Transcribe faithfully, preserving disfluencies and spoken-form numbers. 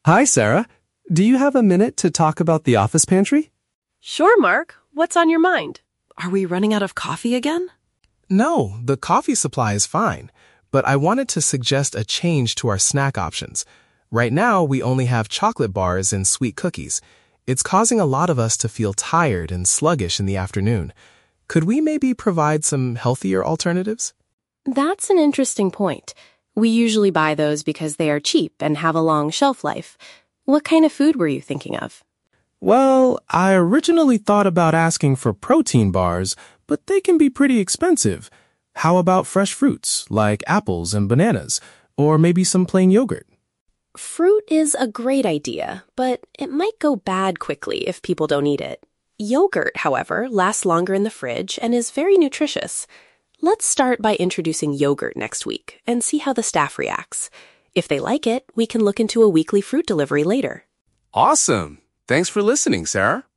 Hi, Sarah. Do you have a minute to talk about the office pantry? Sure, Mark. What's on your mind? Are we running out of coffee again? No, the coffee supply is fine, but I wanted to suggest a change to our snack options. Right now, we only have chocolate bars and sweet cookies. It's causing a lot of us to feel tired and sluggish in the afternoon. Could we maybe provide some healthier alternatives? That's an interesting point. We usually buy those because they are cheap and have a long shelf life. What kind of food were you thinking of? Well, I originally thought about asking for protein bars, but they can be pretty expensive. How about fresh fruits, like apples and bananas, or maybe some plain yogurt? Fruit is a great idea, but it might go bad quickly if people don't eat it. Yogurt, however, lasts longer in the fridge and is very nutritious. Let's start by introducing yogurt next week and see how the staff reacts. If they like it, we can look into a weekly fruit delivery later. Awesome! Thanks for listening, Sarah.